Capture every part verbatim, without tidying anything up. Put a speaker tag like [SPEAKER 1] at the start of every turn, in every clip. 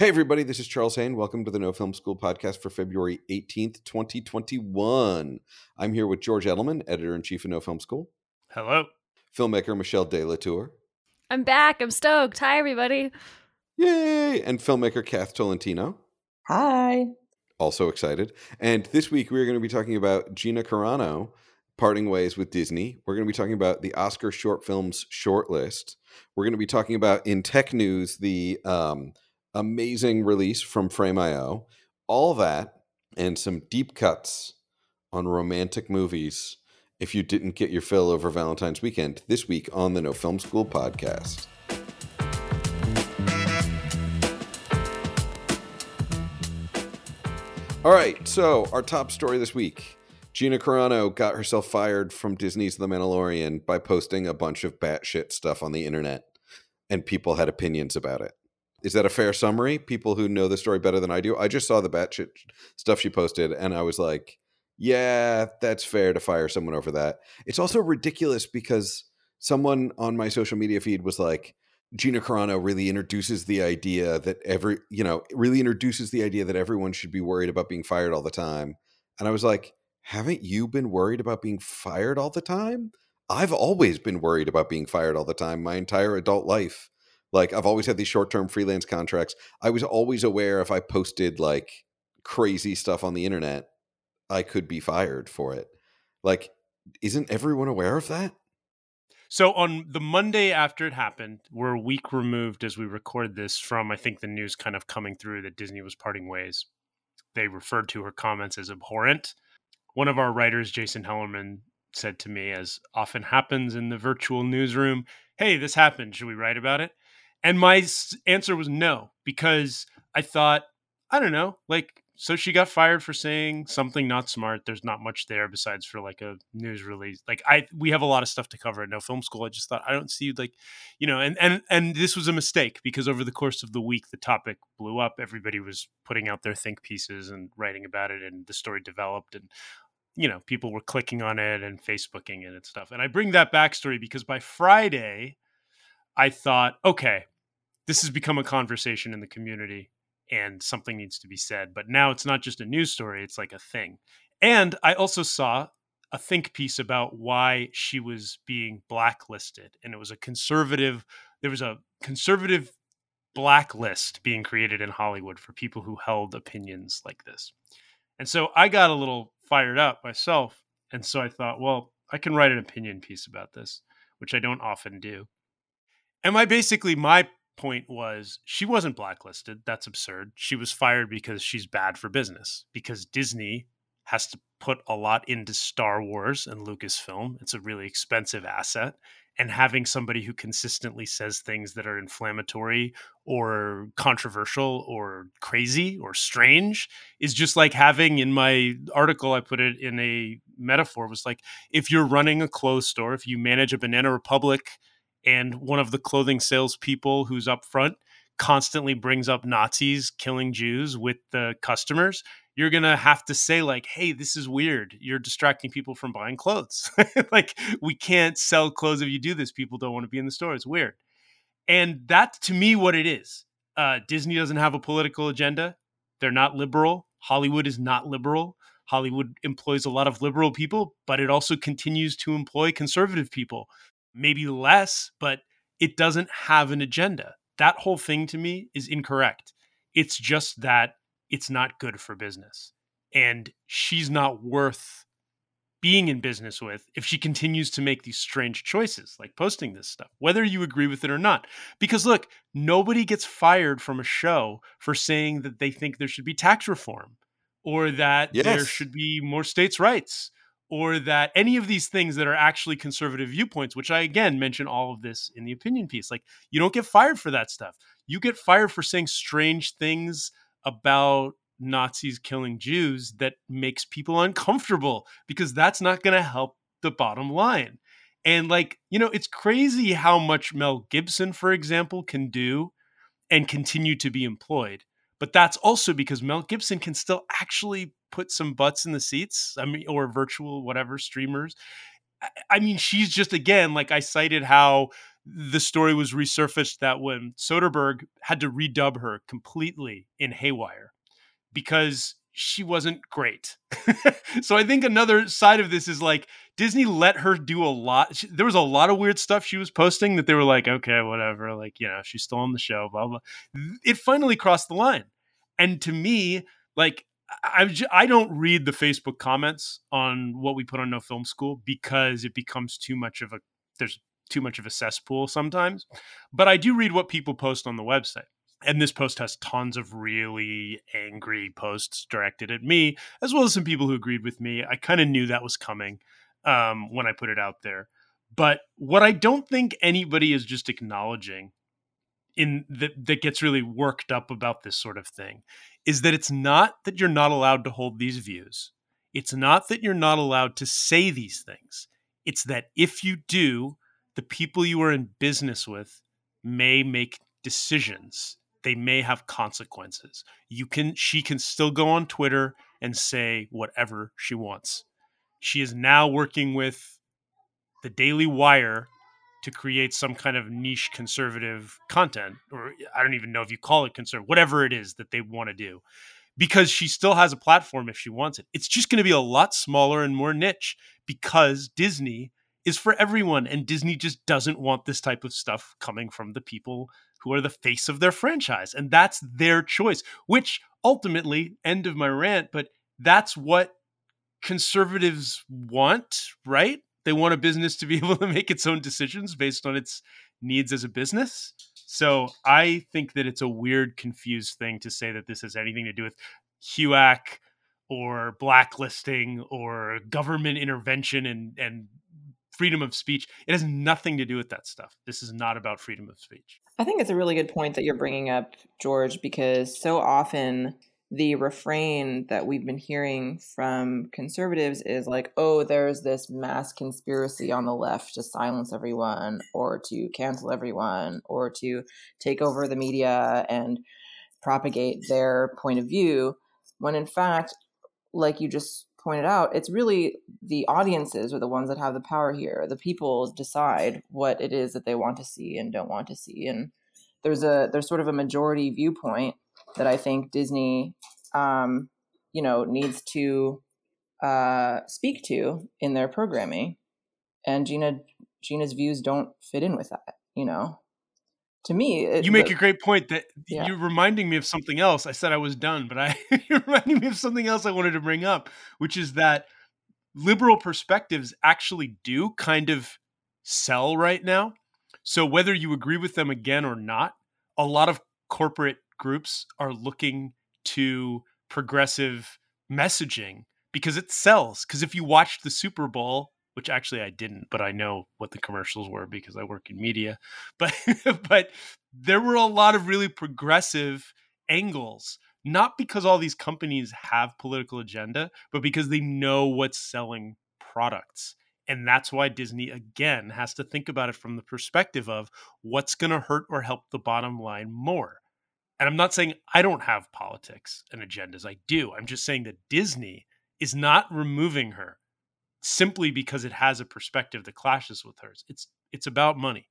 [SPEAKER 1] Hey, everybody, this is Charles Haine. Welcome to the No Film School podcast for February eighteenth, twenty twenty-one. I'm here with George Edelman, editor-in-chief of No Film School.
[SPEAKER 2] Hello.
[SPEAKER 1] Filmmaker Michelle De La Tour.
[SPEAKER 3] I'm back. I'm stoked. Hi, everybody.
[SPEAKER 1] Yay! And filmmaker Kath Tolentino.
[SPEAKER 4] Hi.
[SPEAKER 1] Also excited. And this week, we're going to be talking about Gina Carano parting ways with Disney. We're going to be talking about the Oscar Short Films shortlist. We're going to be talking about, in tech news, the... Um, amazing release from Frame dot io, all that, and some deep cuts on romantic movies if you didn't get your fill over Valentine's weekend this week on the No Film School podcast. All right, so our top story this week. Gina Carano got herself fired from Disney's The Mandalorian by posting a bunch of batshit stuff on the internet, and people had opinions about it. Is that a fair summary? People who know the story better than I do. I just saw the batshit stuff she posted, and I was like, yeah, that's fair to fire someone over that. It's also ridiculous because someone on my social media feed was like, Gina Carano really introduces the idea that every, you know, really introduces the idea that everyone should be worried about being fired all the time. And I was like, haven't you been worried about being fired all the time? I've always been worried about being fired all the time my entire adult life. Like, I've always had these short-term freelance contracts. I was always aware if I posted, like, crazy stuff on the internet, I could be fired for it. Like, isn't everyone aware of that?
[SPEAKER 2] So on the Monday after it happened, we're a week removed as we record this from, I think, the news kind of coming through that Disney was parting ways. They referred to her comments as abhorrent. One of our writers, Jason Hellerman, said to me, as often happens in the virtual newsroom, hey, this happened. Should we write about it? And my answer was no, because I thought, I don't know, like, so she got fired for saying something not smart. There's not much there besides for like a news release. Like I, we have a lot of stuff to cover at No Film School. I just thought, I don't see like, you know, and, and, and this was a mistake because over the course of the week, the topic blew up. Everybody was putting out their think pieces and writing about it, and the story developed, and, you know, people were clicking on it and Facebooking it and stuff. And I bring that backstory because by Friday, I thought, okay, this has become a conversation in the community and something needs to be said. But now it's not just a news story, it's like a thing. And I also saw a think piece about why she was being blacklisted. And it was a conservative, there was a conservative blacklist being created in Hollywood for people who held opinions like this. And so I got a little fired up myself. And so I thought, well, I can write an opinion piece about this, which I don't often do. And my basically my point was she wasn't blacklisted. That's absurd. She was fired because she's bad for business, because Disney has to put a lot into Star Wars and Lucasfilm. It's a really expensive asset. And having somebody who consistently says things that are inflammatory or controversial or crazy or strange is just like having, in my article, I put it in a metaphor, was like, if you're running a clothes store, if you manage a Banana Republic and one of the clothing salespeople who's up front constantly brings up Nazis killing Jews with the customers, you're going to have to say like, hey, this is weird. You're distracting people from buying clothes. Like, we can't sell clothes if you do this. People don't want to be in the store. It's weird. And that's, to me, what it is. Uh, Disney doesn't have a political agenda. They're not liberal. Hollywood is not liberal. Hollywood employs a lot of liberal people, but it also continues to employ conservative people. Maybe less, but it doesn't have an agenda. That whole thing to me is incorrect. It's just that it's not good for business. And she's not worth being in business with if she continues to make these strange choices, like posting this stuff, whether you agree with it or not. Because look, nobody gets fired from a show for saying that they think there should be tax reform, or that
[SPEAKER 1] Yes.
[SPEAKER 2] there should be more states' rights, or that any of these things that are actually conservative viewpoints, which I, again, mention all of this in the opinion piece. Like, you don't get fired for that stuff. You get fired for saying strange things about Nazis killing Jews that makes people uncomfortable, because that's not going to help the bottom line. And like, you know, it's crazy how much Mel Gibson, for example, can do and continue to be employed. But that's also because Mel Gibson can still actually put some butts in the seats. I mean, or virtual, whatever, streamers. I, I mean, she's just, again, like I cited how the story was resurfaced that when Soderbergh had to redub her completely in Haywire because she wasn't great. So I think another side of this is like Disney let her do a lot. She, there was a lot of weird stuff she was posting that they were like, okay, whatever. Like, you know, she's still on the show, blah, blah. It finally crossed the line. And to me, like, I, I don't read the Facebook comments on what we put on No Film School because it becomes too much of a, there's too much of a cesspool sometimes. But I do read what people post on the website. And this post has tons of really angry posts directed at me, as well as some people who agreed with me. I kind of knew that was coming um, when I put it out there. But what I don't think anybody is just acknowledging in that, that gets really worked up about this sort of thing is that it's not that you're not allowed to hold these views. It's not that you're not allowed to say these things. It's that if you do, the people you are in business with may make decisions. They may have consequences. You can, she can still go on Twitter and say whatever she wants. She is now working with the Daily Wire to create some kind of niche conservative content, or I don't even know if you call it conservative, whatever it is that they want to do, because she still has a platform if she wants it. It's just going to be a lot smaller and more niche because Disney is for everyone, and Disney just doesn't want this type of stuff coming from the people who are the face of their franchise. And that's their choice, which ultimately, end of my rant, but that's what conservatives want, right? They want a business to be able to make its own decisions based on its needs as a business. So I think that it's a weird, confused thing to say that this has anything to do with H U A C or blacklisting or government intervention and, and freedom of speech. It has nothing to do with that stuff. This is not about freedom of speech.
[SPEAKER 4] I think it's a really good point that you're bringing up, George, because so often the refrain that we've been hearing from conservatives is like, oh, there's this mass conspiracy on the left to silence everyone or to cancel everyone or to take over the media and propagate their point of view, when in fact, like you just pointed out, it's really the audiences are the ones that have the power here. The people decide what it is that they want to see and don't want to see. And there's a there's sort of a majority viewpoint that I think Disney, um, you know, needs to uh, speak to in their programming. And Gina Gina's views don't fit in with that, you know. To me, it,
[SPEAKER 2] you make
[SPEAKER 4] the,
[SPEAKER 2] a great point that
[SPEAKER 4] yeah.
[SPEAKER 2] you're reminding me of something else. I said I was done, but I you're reminding me of something else I wanted to bring up, which is that liberal perspectives actually do kind of sell right now. So whether you agree with them again or not, a lot of corporate groups are looking to progressive messaging because it sells. Because if you watched the Super Bowl, which actually I didn't, but I know what the commercials were because I work in media. But but there were a lot of really progressive angles, not because all these companies have political agenda, but because they know what's selling products. And that's why Disney, again, has to think about it from the perspective of what's going to hurt or help the bottom line more. And I'm not saying I don't have politics and agendas. I do. I'm just saying that Disney is not removing her simply because it has a perspective that clashes with hers. It's it's about money.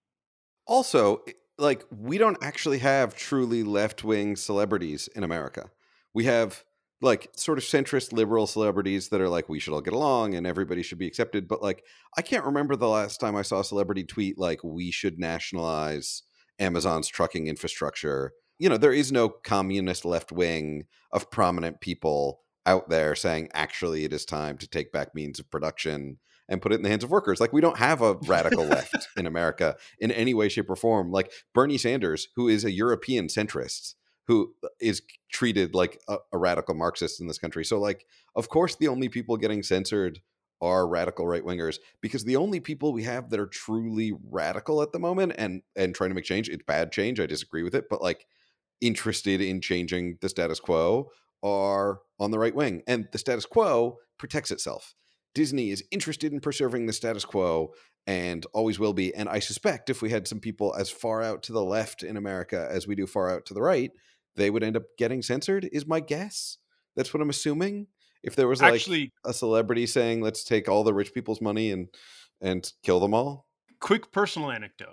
[SPEAKER 1] Also, like, we don't actually have truly left-wing celebrities in America. We have, like, sort of centrist liberal celebrities that are like, we should all get along and everybody should be accepted. But, like, I can't remember the last time I saw a celebrity tweet, like, we should nationalize Amazon's trucking infrastructure. You know, there is no communist left wing of prominent people out there saying, actually, it is time to take back means of production and put it in the hands of workers. Like, we don't have a radical left in America in any way, shape, or form. Like Bernie Sanders, who is a European centrist, who is treated like a, a radical Marxist in this country. So, like, of course, the only people getting censored are radical right-wingers, because the only people we have that are truly radical at the moment and and trying to make change, it's bad change, I disagree with it, but, like, interested in changing the status quo are on the right wing, and the status quo protects itself. Disney is interested in preserving the status quo and always will be. And I suspect if we had some people as far out to the left in America as we do far out to the right, they would end up getting censored, is my guess. That's what I'm assuming. If there was like
[SPEAKER 2] Actually,
[SPEAKER 1] a celebrity saying, let's take all the rich people's money and and kill them all.
[SPEAKER 2] Quick personal anecdote.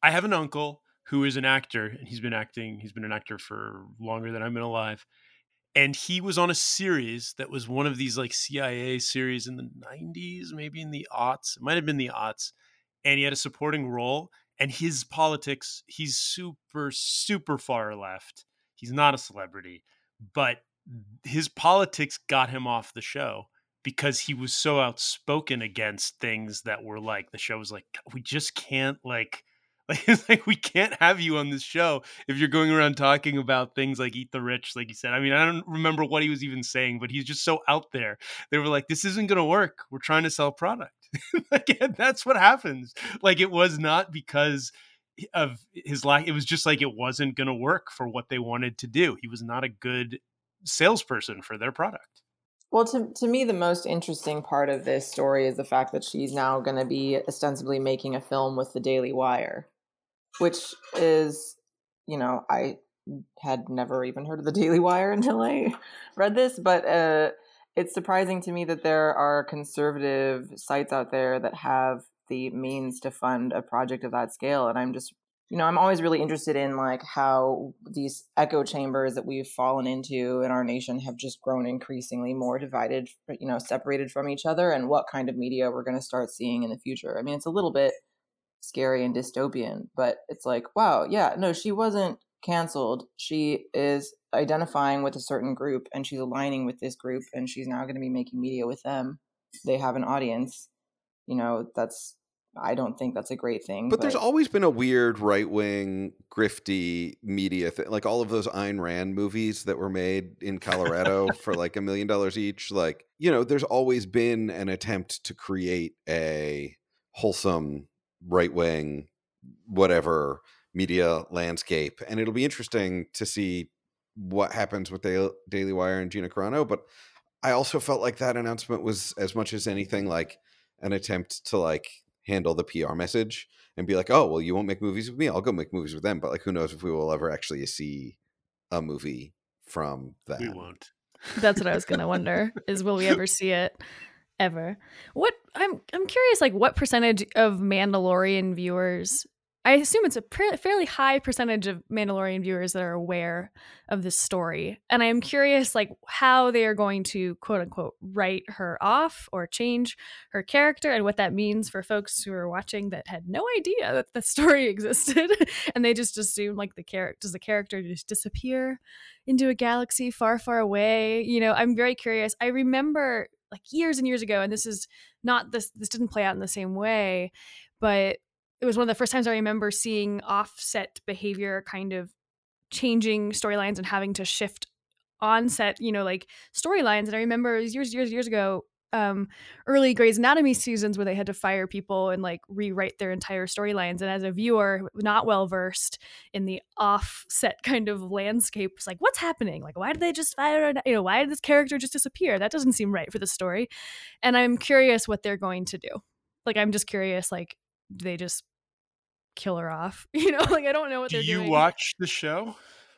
[SPEAKER 2] I have an uncle who is an actor, and he's been acting. He's been an actor for longer than I've been alive. And he was on a series that was one of these like C I A series in the nineties, maybe in the aughts. It might have been the aughts. And he had a supporting role. And his politics, he's super, super far left. He's not a celebrity. But his politics got him off the show because he was so outspoken against things that were like, the show was like, we just can't like, like, it's like, we can't have you on this show if you're going around talking about things like eat the rich, like you said. I mean, I don't remember what he was even saying, but he's just so out there. They were like, this isn't going to work. We're trying to sell product. Like, and that's what happens. Like, it was not because of his lack. It was just like, it wasn't going to work for what they wanted to do. He was not a good salesperson for their product.
[SPEAKER 4] Well, to, to me, the most interesting part of this story is the fact that she's now going to be ostensibly making a film with the Daily Wire, which is, you know, I had never even heard of the Daily Wire until I read this, but uh, it's surprising to me that there are conservative sites out there that have the means to fund a project of that scale. And I'm just, you know, I'm always really interested in like how these echo chambers that we've fallen into in our nation have just grown increasingly more divided, you know, separated from each other, and what kind of media we're going to start seeing in the future. I mean, it's a little bit scary and dystopian, but it's like, wow, yeah, no, she wasn't canceled. She is identifying with a certain group and she's aligning with this group, and she's now going to be making media with them. They have an audience. You know, that's, I don't think that's a great thing.
[SPEAKER 1] But, but there's always been a weird right-wing grifty media thing, like all of those Ayn Rand movies that were made in Colorado for like a million dollars each. Like, you know, there's always been an attempt to create a wholesome right-wing, whatever media landscape. And it'll be interesting to see what happens with the Daily Wire and Gina Carano. But I also felt like that announcement was, as much as anything, like an attempt to like handle the P R message and be like, oh, well, you won't make movies with me, I'll go make movies with them. But like, who knows if we will ever actually see a movie from that.
[SPEAKER 2] We won't.
[SPEAKER 3] That's what I was gonna wonder, is will we ever see it ever? What I'm I'm curious, like what percentage of Mandalorian viewers, I assume it's a pr- fairly high percentage of Mandalorian viewers that are aware of this story. And I'm curious, like, how they are going to, quote unquote, write her off or change her character, and what that means for folks who are watching that had no idea that the story existed. And they just assume, like, the character, does the character just disappear into a galaxy far, far away? You know, I'm very curious. I remember, like, years and years ago, and this is not, this, this didn't play out in the same way, but it was one of the first times I remember seeing offset behavior kind of changing storylines and having to shift onset, you know, like storylines. And I remember it was years, years, years ago, um, early Grey's Anatomy seasons where they had to fire people and like rewrite their entire storylines. And as a viewer, not well versed in the offset kind of landscape, was like, what's happening? Like, why did they just fire? You know, why did this character just disappear? That doesn't seem right for the story. And I'm curious what they're going to do. Like, I'm just curious, like, do they just kill her off? You know, like, I don't know what
[SPEAKER 2] do
[SPEAKER 3] they're
[SPEAKER 2] you
[SPEAKER 3] doing.
[SPEAKER 2] watch the show?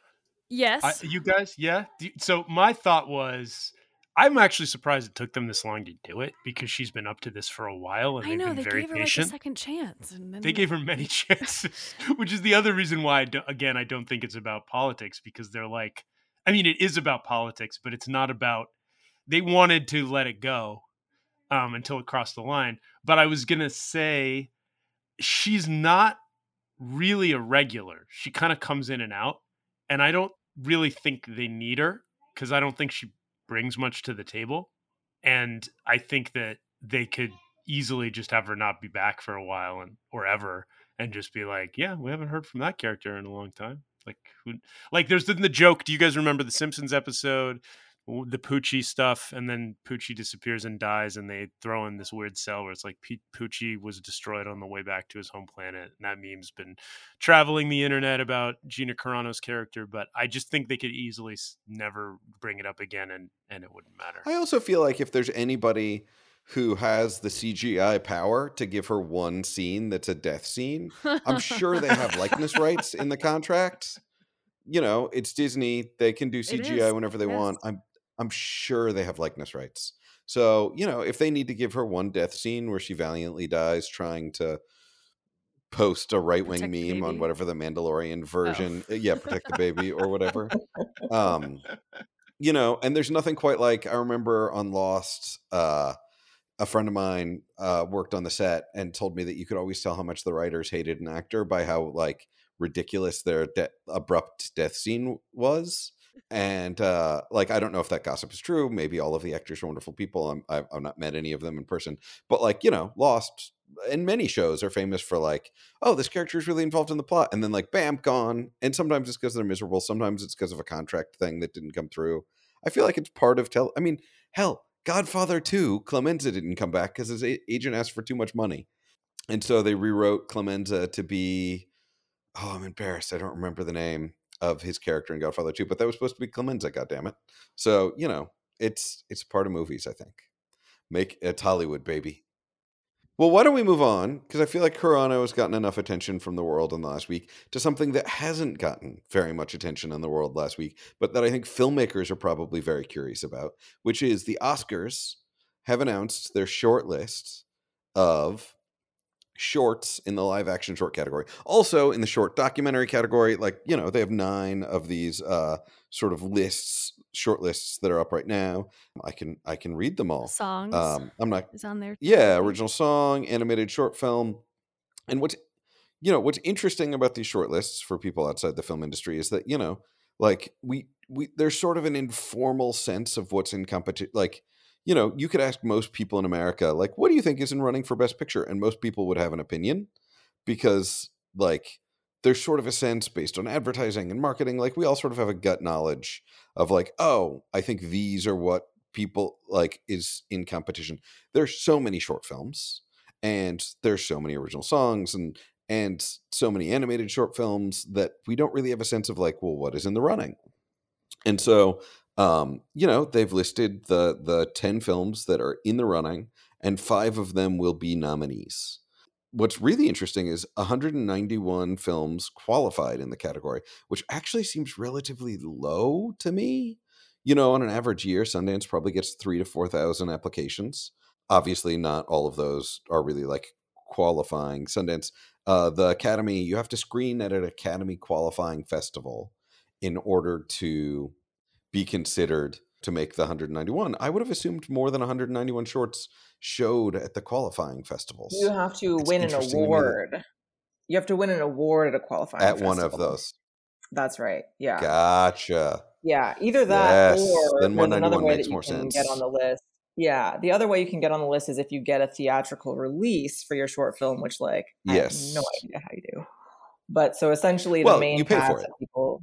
[SPEAKER 3] Yes.
[SPEAKER 2] I, you guys, yeah. Do, so my thought was, I'm actually surprised it took them this long to do it, because she's been up to this for a while and
[SPEAKER 3] I
[SPEAKER 2] they've
[SPEAKER 3] know
[SPEAKER 2] been
[SPEAKER 3] they
[SPEAKER 2] very
[SPEAKER 3] gave her
[SPEAKER 2] patient.
[SPEAKER 3] like a second chance, and then
[SPEAKER 2] they gave her many chances, which is the other reason why, I do, again, I don't think it's about politics, because they're like, I mean, it is about politics, but it's not about. They wanted to let it go um, until it crossed the line. But I was gonna say, she's not really a regular. She kind of comes in and out, and I don't really think they need her, because I don't think she brings much to the table, and I think that they could easily just have her not be back for a while and or ever, and just be like, yeah, we haven't heard from that character in a long time. Like, who, like there's the, the joke. Do you guys remember the Simpsons episode, the Poochie stuff, and then Poochie disappears and dies, and they throw in this weird cell where it's like P- Poochie was destroyed on the way back to his home planet, and that meme's been traveling the internet about Gina Carano's character. But I just think they could easily s- never bring it up again, and and it wouldn't matter.
[SPEAKER 1] I also feel like if there's anybody who has the C G I power to give her one scene that's a death scene, I'm sure they have likeness rights in the contract. You know, it's Disney. They can do C G I whenever they
[SPEAKER 3] yes.
[SPEAKER 1] want. I'm I'm sure they have likeness rights. So, you know, if they need to give her one death scene where she valiantly dies trying to post a right-wing
[SPEAKER 3] Protect the
[SPEAKER 1] meme on
[SPEAKER 3] baby.
[SPEAKER 1] whatever the Mandalorian version,
[SPEAKER 3] Oh.
[SPEAKER 1] yeah, protect the baby or whatever. Um, you know, and there's nothing quite like, I remember on Lost, uh, a friend of mine uh, worked on the set and told me that you could always tell how much the writers hated an actor by how like ridiculous their de- abrupt death scene was. And uh, like, I don't know if that gossip is true. Maybe all of the actors are wonderful people. I'm, I've, I've not met any of them in person, but like, you know, Lost and many shows are famous for like, oh, this character is really involved in the plot, and then like, bam, gone. And sometimes it's because they're miserable. Sometimes it's because of a contract thing that didn't come through. I feel like it's part of tell. I mean, hell, Godfather two, Clemenza didn't come back because his a- agent asked for too much money. And so they rewrote Clemenza to be, oh, I'm embarrassed. I don't remember the name of his character in Godfather two, but that was supposed to be Clemenza, goddammit. So, you know, it's it's part of movies, I think. Make it's Hollywood, baby. Well, why don't we move on? Because I feel like Carano has gotten enough attention from the world in the last week to something that hasn't gotten very much attention in the world last week, but that I think filmmakers are probably very curious about, which is the Oscars have announced their short list of shorts in the live action short category. Also in the short documentary category, like, you know, they have nine of these uh, sort of lists, short lists that are up right now. I can I can read them all.
[SPEAKER 3] Songs
[SPEAKER 1] Um, I'm not
[SPEAKER 3] is on there.
[SPEAKER 1] yeah,
[SPEAKER 3] too.
[SPEAKER 1] original song, animated short film. And what's you know, what's interesting about these short lists for people outside the film industry is that, you know, like we we there's sort of an informal sense of what's in competition. Like, you know, you could ask most people in America, like, what do you think is in running for Best Picture? And most people would have an opinion because, like, there's sort of a sense based on advertising and marketing. Like, we all sort of have a gut knowledge of, like, oh, I think these are what people like is in competition. There's so many short films, and there's so many original songs, and and so many animated short films that we don't really have a sense of, like, well, what is in the running? And so, um, you know, they've listed the the ten films that are in the running, and five of them will be nominees. What's really interesting is one hundred ninety-one films qualified in the category, which actually seems relatively low to me. You know, on an average year, Sundance probably gets three to four thousand applications. Obviously, not all of those are really like qualifying. Sundance, uh, the Academy, you have to screen at an Academy qualifying festival in order to be considered to make the one hundred ninety-one. I would have assumed more than one hundred ninety-one shorts showed at the qualifying festivals.
[SPEAKER 4] You have to
[SPEAKER 1] It's
[SPEAKER 4] win an
[SPEAKER 1] interesting to me that
[SPEAKER 4] award. You have to win an award at a qualifying
[SPEAKER 1] at
[SPEAKER 4] festival.
[SPEAKER 1] one of those.
[SPEAKER 4] That's right. Yeah.
[SPEAKER 1] Gotcha.
[SPEAKER 4] Yeah. Either that
[SPEAKER 1] Yes.
[SPEAKER 4] or
[SPEAKER 1] Then
[SPEAKER 4] there's another
[SPEAKER 1] one ninety-one
[SPEAKER 4] way
[SPEAKER 1] makes
[SPEAKER 4] that you
[SPEAKER 1] more
[SPEAKER 4] can
[SPEAKER 1] sense.
[SPEAKER 4] get on the list. Yeah. The other way you can get on the list is if you get a theatrical release for your short film, which, like, I have
[SPEAKER 1] Yes.
[SPEAKER 4] no idea how you do. But so essentially the
[SPEAKER 1] Well,
[SPEAKER 4] main
[SPEAKER 1] you pay for
[SPEAKER 4] cast
[SPEAKER 1] it.
[SPEAKER 4] of people.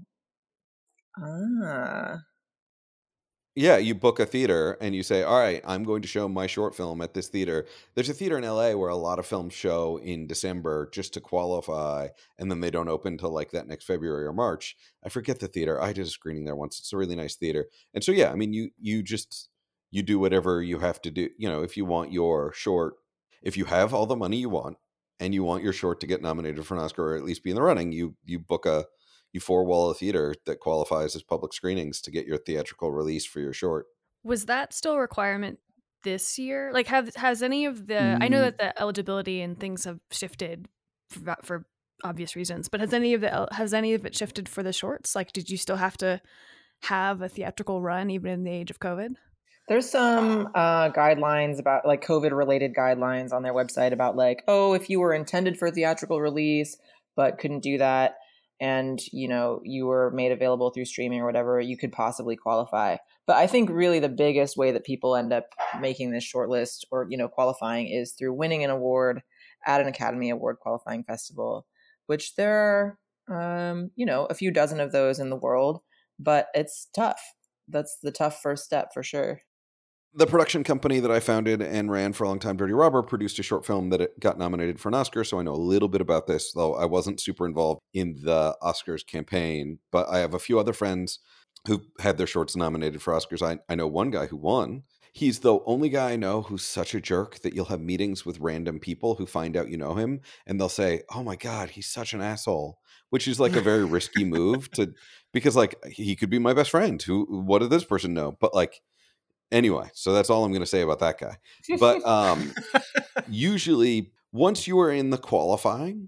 [SPEAKER 4] Ah.
[SPEAKER 1] Yeah, you book a theater and you say, all right, I'm going to show my short film at this theater. There's a theater in L A where a lot of films show in December just to qualify, and then they don't open till like that next February or March. I forget the theater. I did a screening there once. It's a really nice theater. And so, yeah, I mean, you you just, you do whatever you have to do. You know, if you want your short, if you have all the money you want and you want your short to get nominated for an Oscar or at least be in the running, you you book a, you four wall a theater that qualifies as public screenings to get your theatrical release for your short.
[SPEAKER 3] Was that still a requirement this year? Like, have has any of the? I know
[SPEAKER 1] Mm,
[SPEAKER 3] that the eligibility and things have shifted for, for obvious reasons, but has any of the el- has any of it shifted for the shorts? Like, did you still have to have a theatrical run even in the age of COVID?
[SPEAKER 4] There's some uh, guidelines about, like, COVID related guidelines on their website about, like, oh, if you were intended for theatrical release but couldn't do that, and, you know, you were made available through streaming or whatever, you could possibly qualify. But I think really the biggest way that people end up making this shortlist or, you know, qualifying is through winning an award at an Academy Award qualifying festival, which there are, um, you know, a few dozen of those in the world, but it's tough. That's the tough first step for sure.
[SPEAKER 1] The production company that I founded and ran for a long time, Dirty Robber, produced a short film that it got nominated for an Oscar, so I know a little bit about this, though I wasn't super involved in the Oscars campaign. But I have a few other friends who had their shorts nominated for Oscars. I, I know one guy who won. He's the only guy I know who's such a jerk that you'll have meetings with random people who find out you know him, and they'll say, oh my God, he's such an asshole, which is like a very risky move to, because like he could be my best friend. Who, what did this person know? But like, anyway, so that's all I'm going to say about that guy. But um, usually, once you are in the qualifying,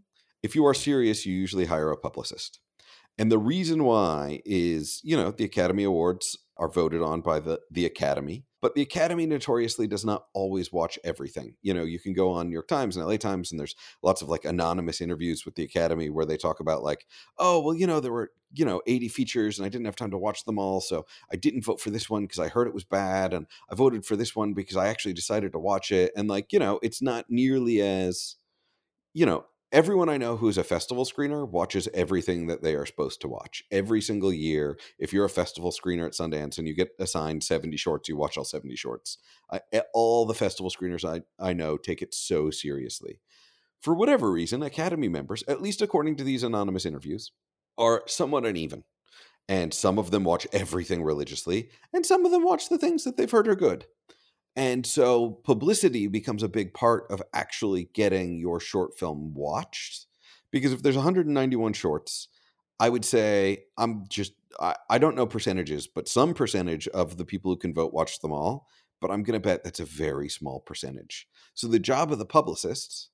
[SPEAKER 1] if you are serious, you usually hire a publicist. And the reason why is, you know, the Academy Awards are voted on by the, the Academy, but the Academy notoriously does not always watch everything. You know, you can go on New York Times and L A Times, and there's lots of like anonymous interviews with the Academy where they talk about like, oh, well, you know, there were, you know, eighty features and I didn't have time to watch them all. So I didn't vote for this one because I heard it was bad. And I voted for this one because I actually decided to watch it. And like, you know, it's not nearly as, you know, everyone I know who's a festival screener watches everything that they are supposed to watch every single year. If you're a festival screener at Sundance and you get assigned seventy shorts, you watch all seventy shorts. I, all the festival screeners I, I know take it so seriously. For whatever reason, Academy members, at least according to these anonymous interviews, are somewhat uneven. And some of them watch everything religiously, and some of them watch the things that they've heard are good. And so publicity becomes a big part of actually getting your short film watched. Because if there's one hundred ninety-one shorts, I would say I'm just, I, I don't know percentages, but some percentage of the people who can vote watch them all. But I'm going to bet that's a very small percentage. So the job of the publicists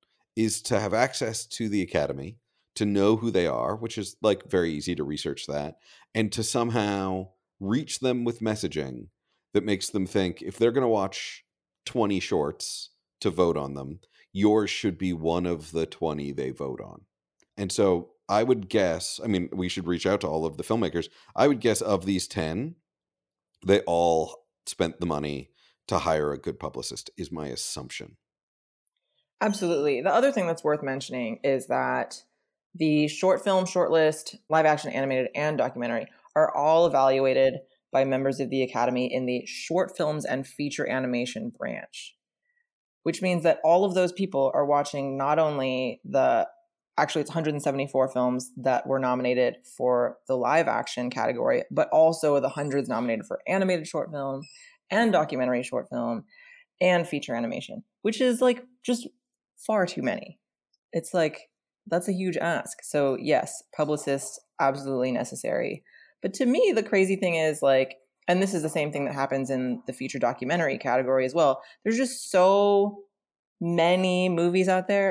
[SPEAKER 1] is to have access to the Academy, to know who they are, which is like very easy to research that, and to somehow reach them with messaging that makes them think if they're going to watch twenty shorts to vote on them, yours should be one of the twenty they vote on. And so I would guess, I mean, we should reach out to all of the filmmakers. I would guess of these ten, they all spent the money to hire a good publicist, is my assumption.
[SPEAKER 4] Absolutely. The other thing that's worth mentioning is that the short film, shortlist, live action, animated, and documentary are all evaluated by members of the Academy in the short films and feature animation branch, which means that all of those people are watching not only the, actually it's one hundred seventy-four films that were nominated for the live action category, but also the hundreds nominated for animated short film and documentary short film and feature animation, which is like just far too many. It's like, that's a huge ask. So yes, publicists, absolutely necessary. But to me, the crazy thing is like, and this is the same thing that happens in the feature documentary category as well. There's just so many movies out there.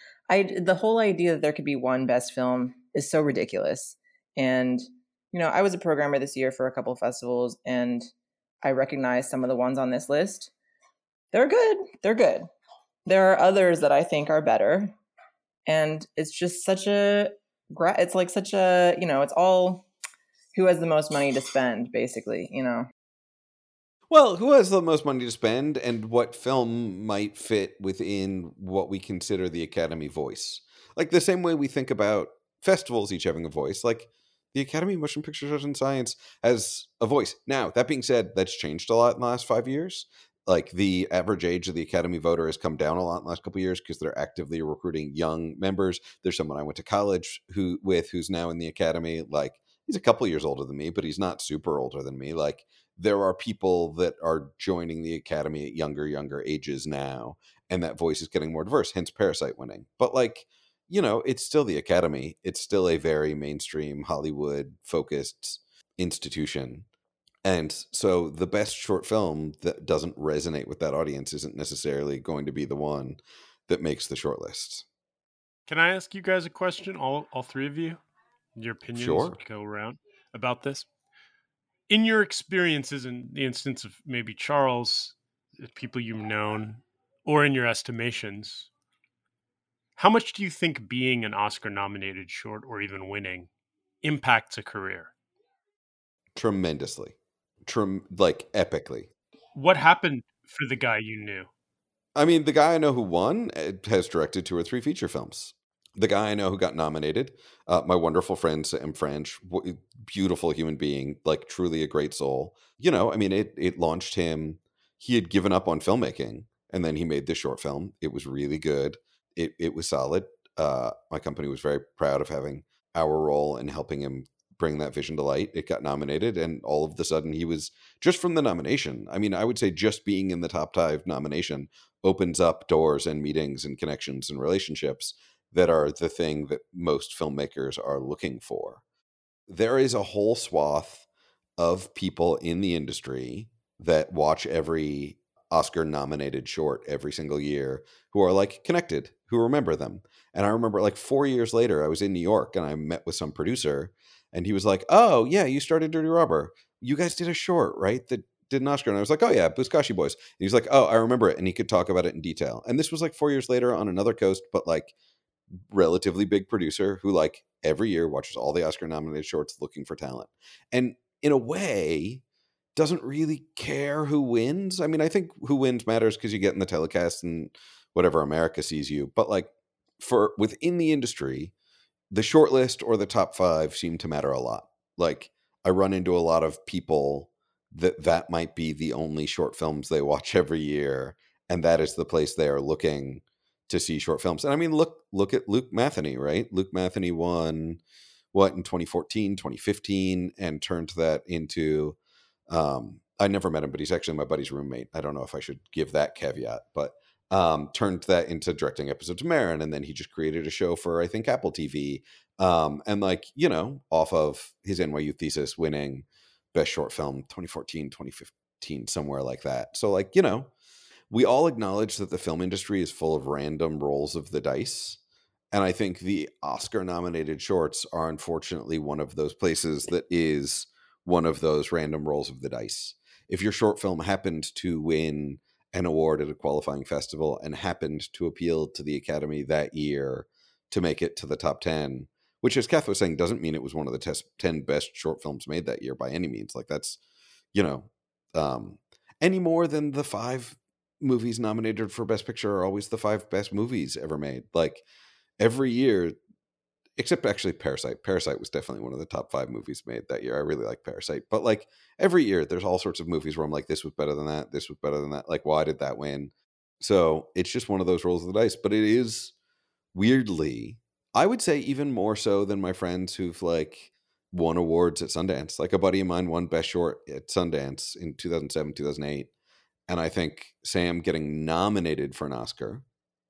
[SPEAKER 4] I, the whole idea that there could be one best film is so ridiculous. And, you know, I was a programmer this year for a couple of festivals, and I recognized some of the ones on this list. They're good. They're good. There are others that I think are better. And it's just such a, it's like such a, you know, it's all who has the most money to spend, basically, you know?
[SPEAKER 1] Well, who has the most money to spend and what film might fit within what we consider the Academy voice? Like the same way we think about festivals each having a voice, like the Academy of Motion Pictures and Science has a voice. Now, that being said, that's changed a lot in the last five years. Like the average age of the Academy voter has come down a lot in the last couple of years because they're actively recruiting young members. There's someone I went to college who with who's now in the Academy. Like he's a couple of years older than me, but he's not super older than me. Like there are people that are joining the Academy at younger, younger ages now, and that voice is getting more diverse, hence Parasite winning. But like, you know, it's still the Academy. It's still a very mainstream Hollywood focused institution. And so the best short film that doesn't resonate with that audience isn't necessarily going to be the one that makes the shortlist.
[SPEAKER 2] Can I ask you guys a question, all all three of you? Your opinions
[SPEAKER 1] Sure.
[SPEAKER 2] go around about this. In your experiences, in the instance of maybe Charles, people you've known, or in your estimations, how much do you think being an Oscar-nominated short or even winning impacts a career?
[SPEAKER 1] Tremendously. Trem- like epically.
[SPEAKER 2] What happened for the guy you knew?
[SPEAKER 1] I mean, the guy I know who won has directed two or three feature films. The guy I know who got nominated, uh, my wonderful friend Sam French, w- beautiful human being, like truly a great soul. You know, I mean, it it launched him. He had given up on filmmaking, and then he made this short film. It was really good. It it was solid. Uh, my company was very proud of having our role in helping him bring that vision to light. It got nominated, and all of a sudden he was, just from the nomination, I mean, I would say just being in the top five nomination opens up doors and meetings and connections and relationships that are the thing that most filmmakers are looking for. There is a whole swath of people in the industry that watch every Oscar nominated short every single year who are like connected, who remember them. And I remember like four years later, I was in New York and I met with some producer and he was like, oh yeah, you started Dirty Rubber. You guys did a short, right? That did an Oscar. And I was like, oh yeah, Buzkashi Boys. And he was like, oh, I remember it. And he could talk about it in detail. And this was like four years later on another coast, but like relatively big producer who like every year watches all the Oscar nominated shorts looking for talent. And in a way, doesn't really care who wins. I mean, I think who wins matters because you get in the telecast and whatever America sees you. But like for within the industry, the short list or the top five seem to matter a lot. Like I run into a lot of people that that might be the only short films they watch every year. And that is the place they are looking to see short films. And I mean, look, look at Luke Matheny, right? Luke Matheny won what in twenty fourteen, twenty fifteen, and turned that into, um, I never met him, but he's actually my buddy's roommate. I don't know if I should give that caveat, but um, turned that into directing episodes of Marin. And then he just created a show for, I think, Apple T V. Um, and like, you know, off of his N Y U thesis winning best short film, twenty fourteen, twenty fifteen, somewhere like that. So like, you know, we all acknowledge that the film industry is full of random rolls of the dice. And I think the Oscar nominated shorts are unfortunately one of those places that is one of those random rolls of the dice. If your short film happened to win an award at a qualifying festival and happened to appeal to the Academy that year to make it to the top ten, which as Kath was saying, doesn't mean it was one of the tes- ten best short films made that year by any means. Like that's, you know, um, any more than the five movies nominated for Best Picture are always the five best movies ever made. Like every year, except actually Parasite. Parasite was definitely one of the top five movies made that year. I really like Parasite. But like every year, there's all sorts of movies where I'm like, this was better than that. This was better than that. Like, why did that win? So it's just one of those rolls of the dice. But it is weirdly, I would say even more so than my friends who've like won awards at Sundance. Like a buddy of mine won Best Short at Sundance in two thousand seven, two thousand eight. And I think Sam getting nominated for an Oscar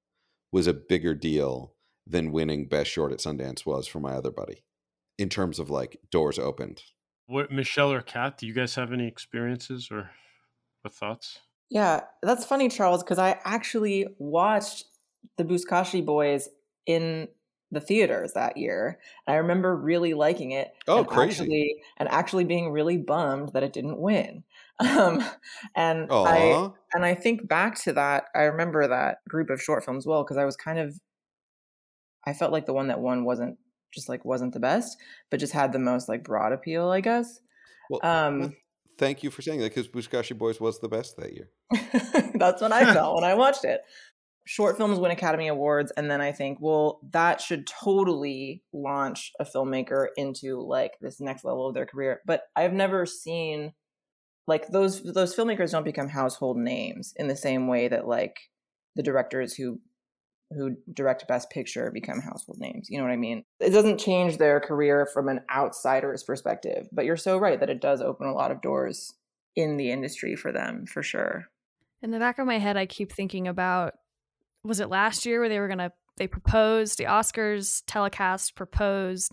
[SPEAKER 1] was a bigger deal than winning Best Short at Sundance was for my other buddy in terms of like doors opened.
[SPEAKER 2] What, Michelle or Kat, do you guys have any experiences or, or thoughts?
[SPEAKER 4] Yeah, that's funny, Charles, because I actually watched the Buzkashi Boys in the theaters that year. And I remember really liking it.
[SPEAKER 1] Oh,
[SPEAKER 4] and
[SPEAKER 1] crazy.
[SPEAKER 4] Actually, and actually being really bummed that it didn't win. Um, and
[SPEAKER 1] Aww.
[SPEAKER 4] I and I think back to that, I remember that group of short films well, because I was kind of, I felt like the one that won wasn't just like wasn't the best, but just had the most like broad appeal, I guess.
[SPEAKER 1] Well,
[SPEAKER 4] um,
[SPEAKER 1] well thank you for saying that, because Buzkashi Boys was the best that year.
[SPEAKER 4] That's what I felt when I watched it. Short films win Academy Awards, and then I think, well, that should totally launch a filmmaker into like this next level of their career. But I've never seen like those those filmmakers don't become household names in the same way that like the directors who who direct Best Picture become household names. You know what I mean? It doesn't change their career from an outsider's perspective, but you're so right that it does open a lot of doors in the industry for them, for sure.
[SPEAKER 3] In the back of my head, I keep thinking about, was it last year where they were going to, they proposed, the Oscars telecast proposed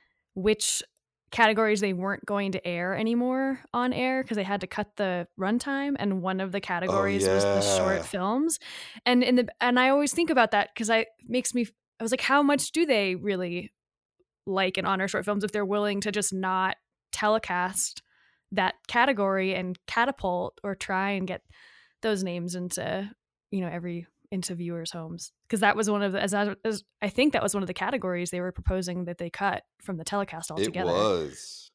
[SPEAKER 3] which categories they weren't going to air anymore on air because they had to cut the runtime, and one of the categories
[SPEAKER 1] oh, yeah.
[SPEAKER 3] was the short films. And in the and I always think about that because I makes me I was like, how much do they really like and honor short films if they're willing to just not telecast that category and catapult or try and get those names into, you know, every into viewers' homes? Because that was one of the, as, I, as I think that was one of the categories they were proposing that they cut from the telecast altogether.
[SPEAKER 1] It was.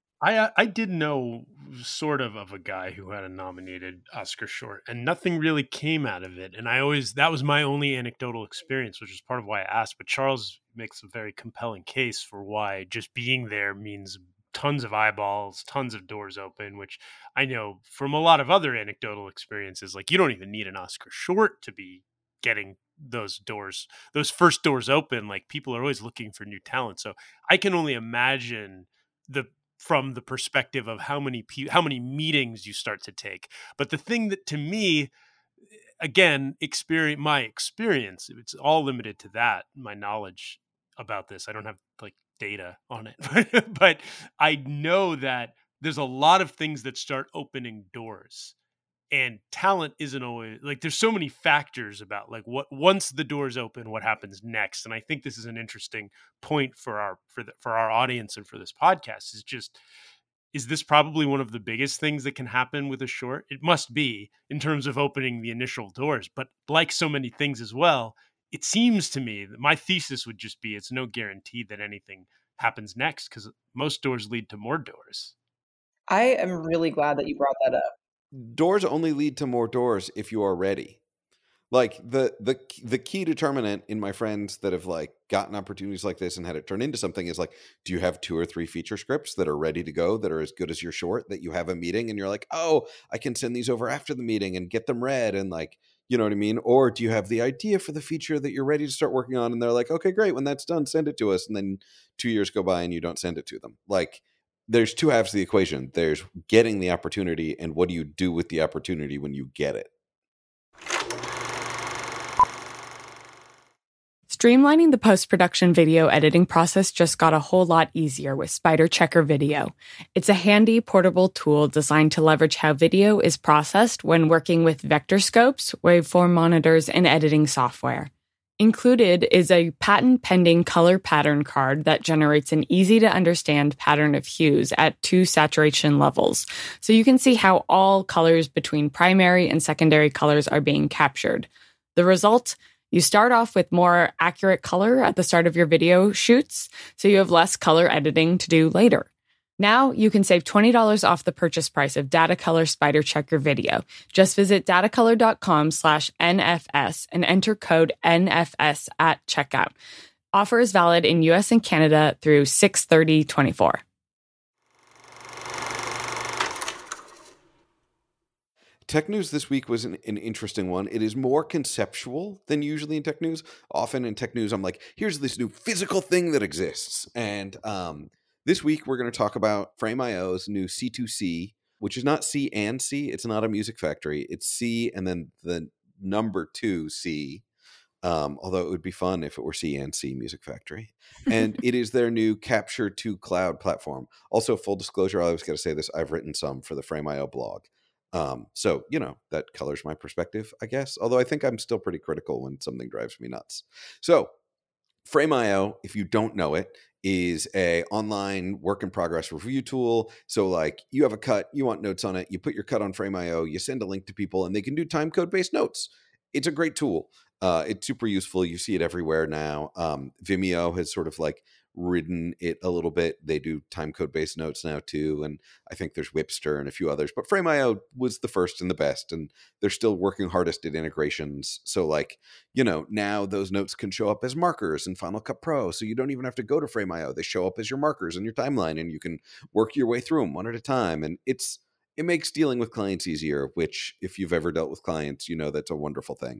[SPEAKER 2] I I did know sort of of a guy who had a nominated Oscar short, and nothing really came out of it. And I always, that was my only anecdotal experience, which is part of why I asked. But Charles makes a very compelling case for why just being there means tons of eyeballs, tons of doors open, which I know from a lot of other anecdotal experiences, like you don't even need an Oscar short to be getting those doors, those first doors open. Like people are always looking for new talent. So I can only imagine the, from the perspective of how many pe- how many meetings you start to take. But the thing that to me, again, experience my experience, it's all limited to that, my knowledge about this. I don't have like data on it, but I know that there's a lot of things that start opening doors And talent isn't always like, there's so many factors about like what, once the doors open, what happens next. And I think this is an interesting point for our, for the, for our audience and for this podcast is just, is this probably one of the biggest things that can happen with a short? It must be in terms of opening the initial doors, but like so many things as well, it seems to me that my thesis would just be, it's no guarantee that anything happens next because most doors lead to more doors.
[SPEAKER 4] I am really glad that you brought that up.
[SPEAKER 1] Doors only lead to more doors if you are ready. Like the the the key determinant in my friends that have like gotten opportunities like this and had it turn into something is like, do you have two or three feature scripts that are ready to go that are as good as your short, that you have a meeting and you're like, oh, I can send these over after the meeting and get them read, and like, you know what I mean? Or do you have the idea for the feature that you're ready to start working on and they're like, okay, great, when that's done, send it to us, and then two years go by and you don't send it to them. Like, there's two halves of the equation. There's getting the opportunity and what do you do with the opportunity when you get it.
[SPEAKER 5] Streamlining the post-production video editing process just got a whole lot easier with SpiderChecker Video. It's a handy, portable tool designed to leverage how video is processed when working with vector scopes, waveform monitors, and editing software. Included is a patent-pending color pattern card that generates an easy-to-understand pattern of hues at two saturation levels, so you can see how all colors between primary and secondary colors are being captured. The result? You start off with more accurate color at the start of your video shoots, so you have less color editing to do later. Now you can save twenty dollars off the purchase price of Datacolor SpiderChecker Video. Just visit datacolor.com slash NFS and enter code N F S at checkout. Offer is valid in U S and Canada through six thirty twenty-four.
[SPEAKER 1] Tech news this week was an, an interesting one. It is more conceptual than usually in tech news. Often in tech news, I'm like, here's this new physical thing that exists. And um, this week, we're going to talk about Frame dot io's new C two C, which is not C and C. It's not a music factory. It's C and then the number two C, um, although it would be fun if it were C and C Music Factory. And it is their new Capture to Cloud platform. Also, full disclosure, I always got to say this, I've written some for the Frame dot io blog. Um, so, you know, that colors my perspective, I guess. Although I think I'm still pretty critical when something drives me nuts. So Frame dot io, if you don't know it, is a online work in progress review tool. So like you have a cut, you want notes on it, you put your cut on Frame dot io, you send a link to people and they can do time code based notes. It's a great tool. Uh, it's super useful. You see it everywhere now. Um, Vimeo has sort of like ridden it a little bit. They do time code based notes now too. And I think there's Whipster and a few others, but Frame dot io was the first and the best. And they're still working hardest at integrations. So like, you know, now those notes can show up as markers in Final Cut Pro. So you don't even have to go to Frame dot io. They show up as your markers in your timeline and you can work your way through them one at a time. And it's, it makes dealing with clients easier, which if you've ever dealt with clients, you know, that's a wonderful thing.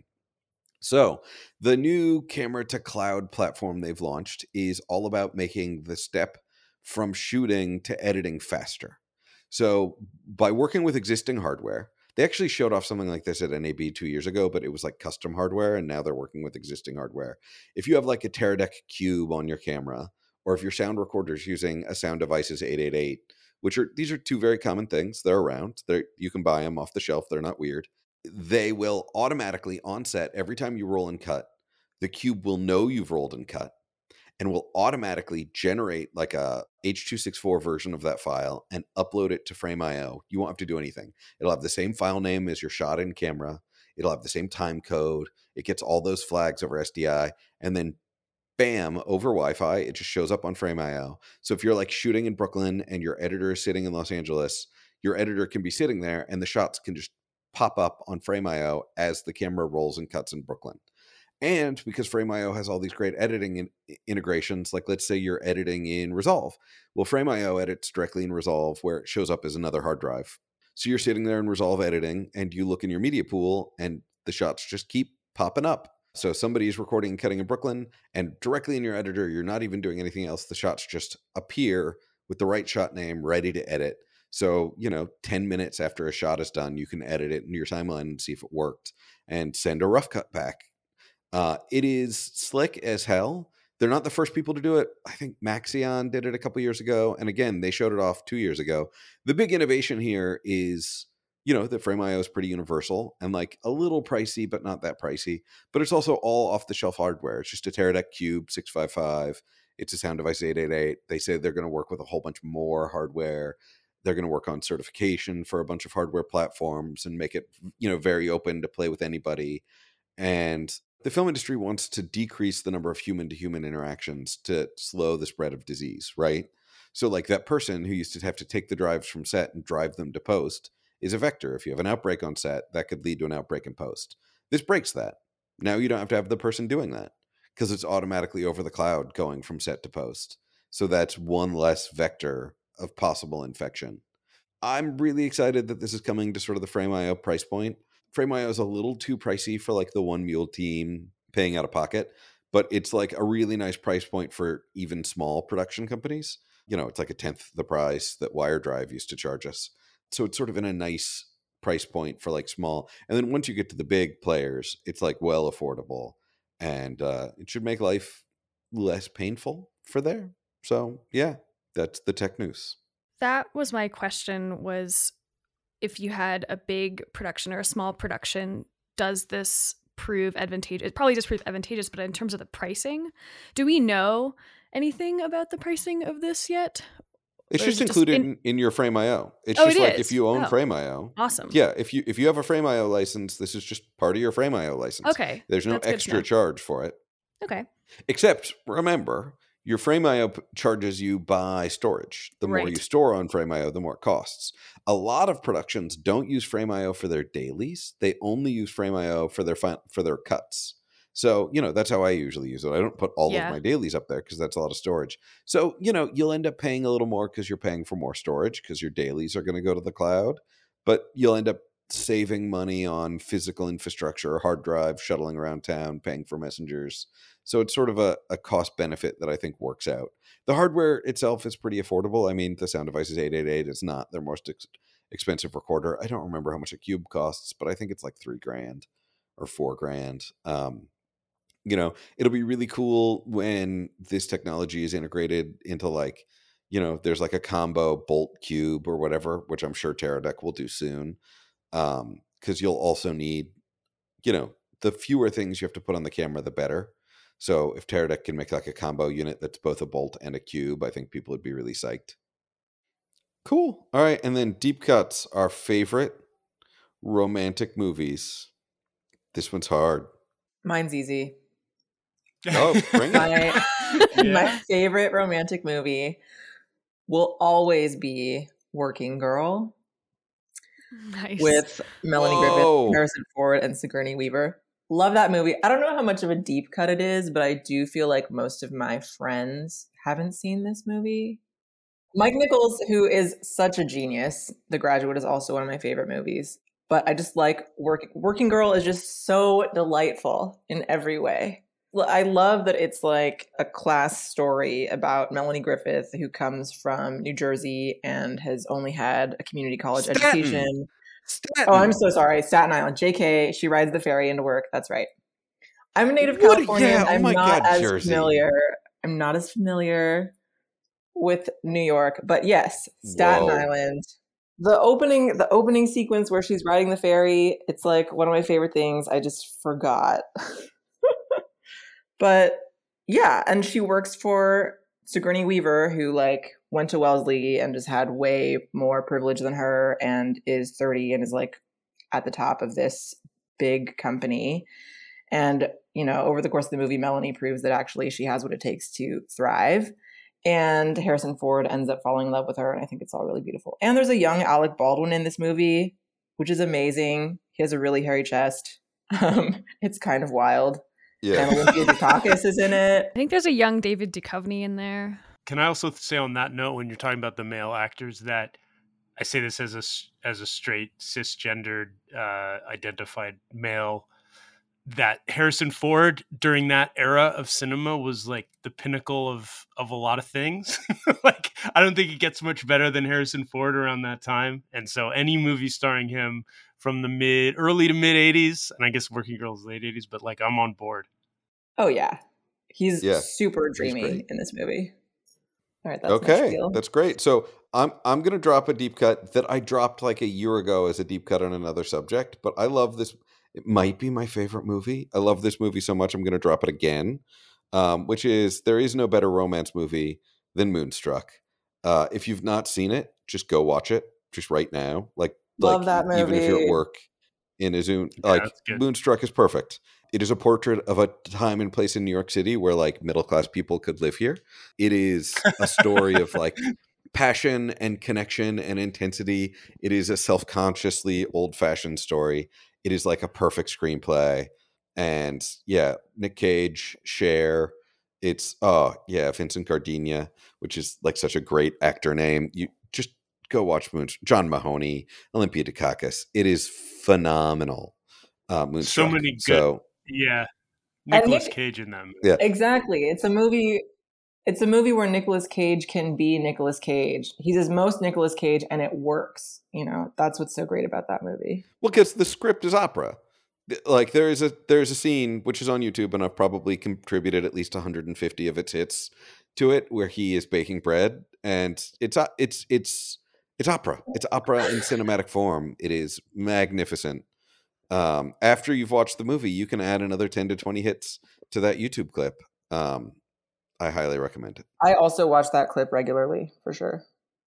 [SPEAKER 1] So the new camera to cloud platform they've launched is all about making the step from shooting to editing faster. So by working with existing hardware, they actually showed off something like this at N A B two years ago, but it was like custom hardware, and now they're working with existing hardware. If you have like a Teradek Cube on your camera, or if your sound recorder is using a Sound Devices eight eighty-eight, which are, these are two very common things. They're around. They're, you can buy them off the shelf. They're not weird. They will automatically on set, every time you roll and cut, the Cube will know you've rolled and cut and will automatically generate like a H two sixty-four version of that file and upload it to Frame dot io. You won't have to do anything. It'll have the same file name as your shot in camera. It'll have the same time code. It gets all those flags over S D I, and then bam, over Wi-Fi, it just shows up on Frame dot io. So if you're like shooting in Brooklyn and your editor is sitting in Los Angeles, your editor can be sitting there and the shots can just pop up on Frame dot io as the camera rolls and cuts in Brooklyn. And because Frame dot io has all these great editing in- integrations, like let's say you're editing in Resolve. Well, Frame dot io edits directly in Resolve where it shows up as another hard drive. So you're sitting there in Resolve editing and you look in your media pool and the shots just keep popping up. So somebody's recording and cutting in Brooklyn and directly in your editor, you're not even doing anything else. The shots just appear with the right shot name ready to edit. So, you know, ten minutes after a shot is done, you can edit it in your timeline and see if it worked and send a rough cut back. Uh, it is slick as hell. They're not the first people to do it. I think Maxion did it a couple years ago. And again, they showed it off two years ago. The big innovation here is you know, the Frame.io is pretty universal and like a little pricey, but not that pricey. But it's also all off the shelf hardware. It's just a Teradek Cube six fifty-five. It's a Sound Device eight eighty-eight. They say they're going to work with a whole bunch more hardware. They're going to work on certification for a bunch of hardware platforms and make it, you know, very open to play with anybody. And the film industry wants to decrease the number of human-to-human interactions to slow the spread of disease, right? So like that person who used to have to take the drives from set and drive them to post is a vector. If you have an outbreak on set, that could lead to an outbreak in post. This breaks that. Now you don't have to have the person doing that because it's automatically over the cloud going from set to post. So that's one less vector of possible infection. I'm really excited that this is coming to sort of the Frame.io price point. Frame.io is a little too pricey for like the one mule team paying out of pocket, but it's like a really nice price point for even small production companies. You know, it's like a tenth the price that WireDrive used to charge us. So it's sort of in a nice price point for like small. And then once you get to the big players, it's like well affordable. And uh, it should make life less painful for there. So yeah, that's the tech news.
[SPEAKER 3] That was my question, was if you had a big production or a small production, does this prove advantageous? It probably just prove advantageous, but in terms of the pricing, do we know anything about the pricing of this yet?
[SPEAKER 1] It's
[SPEAKER 3] Or
[SPEAKER 1] just
[SPEAKER 3] is it
[SPEAKER 1] included
[SPEAKER 3] in-
[SPEAKER 1] in, in your Frame.io. It's
[SPEAKER 3] Oh,
[SPEAKER 1] just
[SPEAKER 3] it
[SPEAKER 1] like
[SPEAKER 3] is?
[SPEAKER 1] if you own
[SPEAKER 3] Oh.
[SPEAKER 1] Frame.io.
[SPEAKER 3] Awesome.
[SPEAKER 1] Yeah, if you if you have a Frame.io license, this is just part of your Frame.io license.
[SPEAKER 3] Okay.
[SPEAKER 1] There's no
[SPEAKER 3] That's good to
[SPEAKER 1] extra
[SPEAKER 3] know.
[SPEAKER 1] charge for it.
[SPEAKER 3] Okay.
[SPEAKER 1] Except, remember, your Frame.io p- charges you by storage. The more
[SPEAKER 3] Right.
[SPEAKER 1] you store on Frame.io, the more it costs. A lot of productions don't use Frame.io for their dailies. They only use Frame.io for their fi- for their cuts. So, you know, that's how I usually use it. I don't put all
[SPEAKER 3] Yeah.
[SPEAKER 1] of my dailies up there because that's a lot of storage. So, you know, you'll end up paying a little more because you're paying for more storage because your dailies are going to go to the cloud. But you'll end up saving money on physical infrastructure, hard drive, shuttling around town, paying for messengers. So it's sort of a, a cost benefit that I think works out. The hardware itself is pretty affordable. I mean, the Sound Device is eight eighty-eight. It's not their most ex- expensive recorder. I don't remember how much a Cube costs, but I think it's like three grand or four grand. Um, you know, it'll be really cool when this technology is integrated into like, you know, there's like a combo Bolt Cube or whatever, which I'm sure Teradek will do soon. Um, because you'll also need, you know, the fewer things you have to put on the camera, the better. So if Teradek can make like a combo unit that's both a Bolt and a Cube, I think people would be really psyched. Cool. All right. And then Deep Cuts, our favorite romantic movies. This one's hard.
[SPEAKER 4] Mine's easy.
[SPEAKER 1] Oh, bring it.
[SPEAKER 4] My,
[SPEAKER 2] Yeah.
[SPEAKER 4] my favorite romantic movie will always be Working Girl
[SPEAKER 3] Nice.
[SPEAKER 4] with Melanie
[SPEAKER 1] Whoa.
[SPEAKER 4] Griffith, Harrison Ford, and Sigourney Weaver. Love that movie. I don't know how much of a deep cut it is, but I do feel like most of my friends haven't seen this movie. Mike Nichols, who is such a genius, The Graduate is also one of my favorite movies. But I just like work, Working Girl is just so delightful in every way. Well, I love that it's like a class story about Melanie Griffith, who comes from New Jersey and has only had a community college
[SPEAKER 1] Staten.
[SPEAKER 4] education.
[SPEAKER 1] Staten.
[SPEAKER 4] Oh, I'm so sorry. Staten Island. J K, she rides the ferry into work. That's right. I'm a native
[SPEAKER 1] What?
[SPEAKER 4] Californian.
[SPEAKER 1] Yeah, oh
[SPEAKER 4] I'm
[SPEAKER 1] my
[SPEAKER 4] not
[SPEAKER 1] God,
[SPEAKER 4] as
[SPEAKER 1] Jersey.
[SPEAKER 4] familiar. I'm not as familiar with New York, but yes, Staten
[SPEAKER 1] Whoa.
[SPEAKER 4] Island. The opening, the opening sequence where she's riding the ferry, it's like one of my favorite things. I just forgot. But yeah, and she works for Sigourney Weaver, who like went to Wellesley and just had way more privilege than her and is thirty and is like at the top of this big company. And, you know, over the course of the movie, Melanie proves that actually she has what it takes to thrive. And Harrison Ford ends up falling in love with her. And I think it's all really beautiful. And there's a young Alec Baldwin in this movie, which is amazing. He has a really hairy chest. Um, it's kind of wild. And
[SPEAKER 1] Yeah.
[SPEAKER 4] Olympia Dukakis is in it.
[SPEAKER 3] I think there's a young David Duchovny in there.
[SPEAKER 2] Can I also say on that note, when you're talking about the male actors, that I say this as a s- as a straight cisgendered uh, identified male, that Harrison Ford during that era of cinema was like the pinnacle of of a lot of things. Like I don't think it gets much better than Harrison Ford around that time. And so any movie starring him from the mid early to mid eighties, and I guess Working Girl's late eighties, but like I'm on board.
[SPEAKER 4] Oh, yeah. He's
[SPEAKER 1] Yeah,
[SPEAKER 4] super
[SPEAKER 1] he's
[SPEAKER 4] dreamy
[SPEAKER 1] great.
[SPEAKER 4] in this movie. All right, that's my
[SPEAKER 1] Okay,
[SPEAKER 4] spiel.
[SPEAKER 1] that's great. So I'm I'm gonna drop a deep cut that I dropped like a year ago as a deep cut on another subject, but I love this. It might be my favorite movie. I love this movie so much I'm gonna drop it again. Um, which is there is no better romance movie than Moonstruck. Uh, if you've not seen it, just go watch it just right now. Like
[SPEAKER 4] Love
[SPEAKER 1] like
[SPEAKER 4] that
[SPEAKER 1] e- even if you're at
[SPEAKER 4] movie.
[SPEAKER 1] work in a Zoom,
[SPEAKER 2] Yeah,
[SPEAKER 1] like
[SPEAKER 2] that's good.
[SPEAKER 1] Moonstruck is perfect. It is a portrait of a time and place in New York City where like middle class people could live here. It is a story of like passion and connection and intensity. It is a self-consciously old-fashioned story. It is like a perfect screenplay. And yeah, Nick Cage, Cher. It's oh yeah, Vincent Gardenia, which is like such a great actor name. You just go watch Moon. John Mahoney, Olympia Dukakis. It is phenomenal. Uh,
[SPEAKER 2] So
[SPEAKER 1] Moonstruck.
[SPEAKER 2] many good,
[SPEAKER 1] So
[SPEAKER 2] yeah.
[SPEAKER 4] And
[SPEAKER 2] Nicolas
[SPEAKER 4] Nick,
[SPEAKER 2] Cage in them.
[SPEAKER 1] yeah,
[SPEAKER 4] exactly. It's a movie. It's a movie where Nicolas Cage can be Nicolas Cage. He's his most Nicolas Cage, and it works. You know, that's what's so great about that movie.
[SPEAKER 1] well, because the script is opera. Th- Like there is a there is a scene which is on YouTube, and I've probably contributed at least one hundred fifty of its hits to it, where he is baking bread, and it's o- it's it's it's opera. It's opera in cinematic form. It is magnificent. Um, after you've watched the movie, you can add another ten to twenty hits to that YouTube clip. Um, I highly recommend it.
[SPEAKER 4] I also watch that clip regularly, for sure.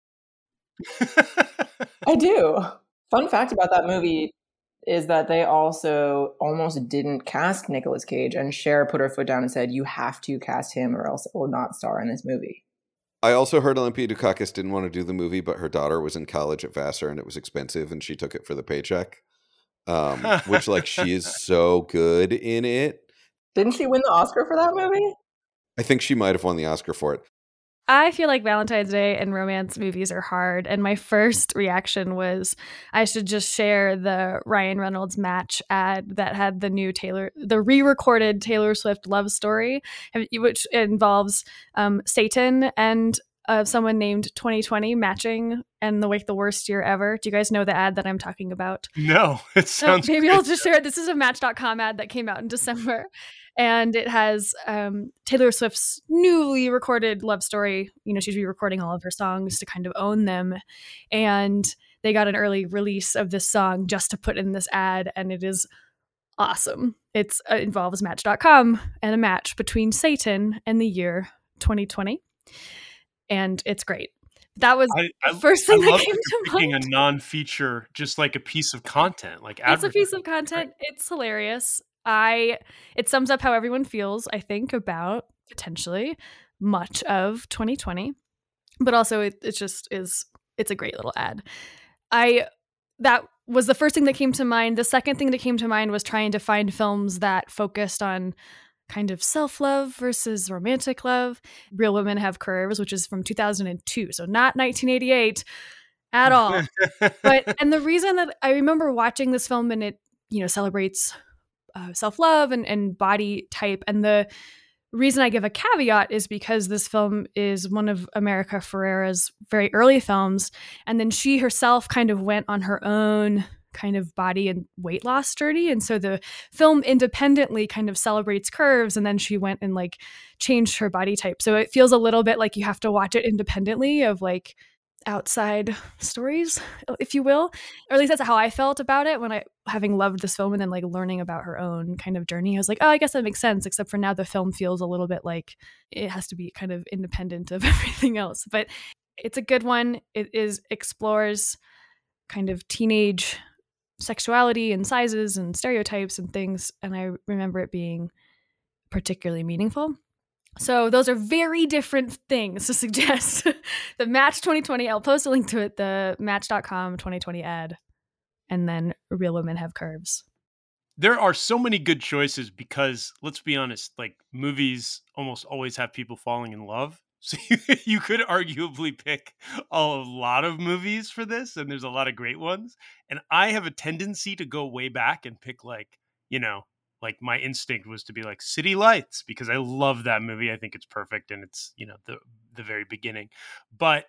[SPEAKER 4] I do. Fun fact about that movie is that they also almost didn't cast Nicolas Cage, and Cher put her foot down and said, "You have to cast him, or else it will not star in this movie."
[SPEAKER 1] I also heard Olympia Dukakis didn't want to do the movie, but her daughter was in college at Vassar and it was expensive, and she took it for the paycheck. Um, which like she is so good in it.
[SPEAKER 4] Didn't she win the Oscar for that movie?
[SPEAKER 1] I think she might have won the Oscar for it.
[SPEAKER 3] I feel like Valentine's Day and romance movies are hard. And my first reaction was I should just share the Ryan Reynolds Match ad that had the new Taylor, the re recorded Taylor Swift love story, which involves um, Satan and uh, someone named twenty twenty matching and the like the worst year ever. Do you guys know the ad that I'm talking about?
[SPEAKER 2] No, it
[SPEAKER 3] So
[SPEAKER 2] sounds
[SPEAKER 3] maybe
[SPEAKER 2] great.
[SPEAKER 3] I'll just share it. This is a Match dot com ad that came out in December. And it has um, Taylor Swift's newly recorded love story. You know, she's re-recording all of her songs to kind of own them. And they got an early release of this song just to put in this ad. And it is awesome. It's, it involves Match dot com and a match between Satan and the year twenty twenty. And it's great. That was
[SPEAKER 2] I,
[SPEAKER 3] the
[SPEAKER 2] I,
[SPEAKER 3] first
[SPEAKER 2] I
[SPEAKER 3] thing that
[SPEAKER 2] love
[SPEAKER 3] came
[SPEAKER 2] that
[SPEAKER 3] to
[SPEAKER 2] you're picking
[SPEAKER 3] mind.
[SPEAKER 2] a non-feature, just like a piece of content, like
[SPEAKER 3] It's a piece
[SPEAKER 2] advertising.
[SPEAKER 3] of content. It's hilarious. I it sums up how everyone feels, I think, about potentially much of twenty twenty. But also it, it just is it's a great little ad. I that was the first thing that came to mind. The second thing that came to mind was trying to find films that focused on kind of self-love versus romantic love. Real Women Have Curves, which is from two thousand two, so not nineteen eighty-eight at all. But and the reason that I remember watching this film and it, you know, celebrates uh, self-love and, and body type, and the reason I give a caveat is because this film is one of America Ferrera's very early films, and then she herself kind of went on her own kind of body and weight loss journey, and so the film independently kind of celebrates curves, and then she went and like changed her body type, so it feels a little bit like you have to watch it independently of like outside stories, if you will, or at least that's how I felt about it when I, having loved this film and then like learning about her own kind of journey, I was like, oh, I guess that makes sense, except for now the film feels a little bit like it has to be kind of independent of everything else. But it's a good one. It is explores kind of teenage sexuality and sizes and stereotypes and things, and I remember it being particularly meaningful. So those are very different things to suggest. The Match twenty twenty, I'll post a link to it, the Match dot com twenty twenty ad, and then Real Women Have Curves.
[SPEAKER 2] There are so many good choices because, let's be honest, like movies almost always have people falling in love. So you could arguably pick a lot of movies for this, and there's a lot of great ones. And I have a tendency to go way back and pick like, you know, like my instinct was to be like City Lights because I love that movie. I think it's perfect, and it's, you know, the the very beginning. But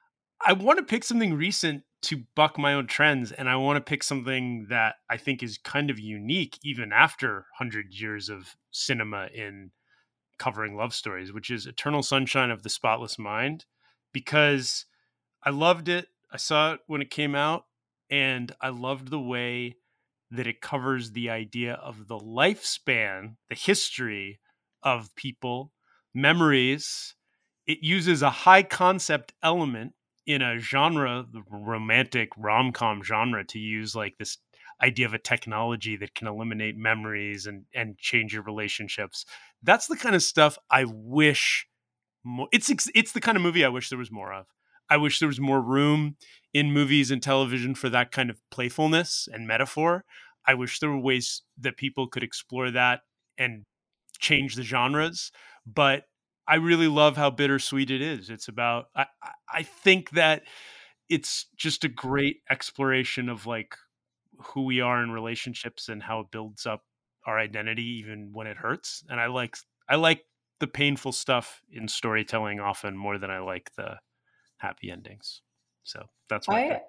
[SPEAKER 2] I want to pick something recent to buck my own trends, and I want to pick something that I think is kind of unique even after one hundred years of cinema in covering love stories, which is Eternal Sunshine of the Spotless Mind. because I loved it. I saw it when it came out, and I loved the way that it covers the idea of the lifespan, the history of people, memories. It uses a high concept element in a genre, the romantic rom-com genre, to use like this idea of a technology that can eliminate memories and, and change your relationships. That's the kind of stuff I wish more, it's, it's the kind of movie I wish there was more of. I wish there was more room in movies and television for that kind of playfulness and metaphor. I wish there were ways that people could explore that and change the genres. But I really love how bittersweet it is. It's about, I, I think that it's just a great exploration of like who we are in relationships and how it builds up our identity, even when it hurts. And I like, I like the painful stuff in storytelling often more than I like the happy endings. So that's my
[SPEAKER 4] I
[SPEAKER 2] pick.